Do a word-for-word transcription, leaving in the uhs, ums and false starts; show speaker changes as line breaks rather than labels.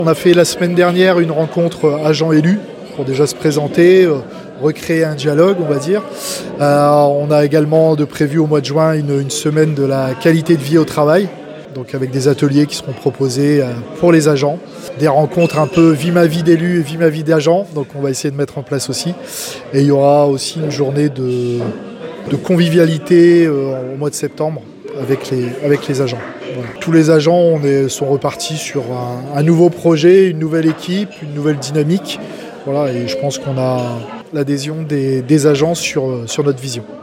On a fait la semaine dernière une rencontre agents élus pour déjà se présenter, euh, recréer un dialogue, on va dire. Euh, on a également de prévu au mois de juin une, une semaine de la qualité de vie au travail, donc avec des ateliers qui seront proposés euh, pour les agents. Des rencontres un peu vie ma vie d'élu et vie ma vie d'agent, donc on va essayer de mettre en place aussi. Et il y aura aussi une journée de, de convivialité euh, au mois de septembre avec les, avec les agents. Voilà. Tous les agents on est, sont repartis sur un, un nouveau projet, une nouvelle équipe, une nouvelle dynamique. Voilà, et je pense qu'on a l'adhésion des, des agents sur, sur notre vision.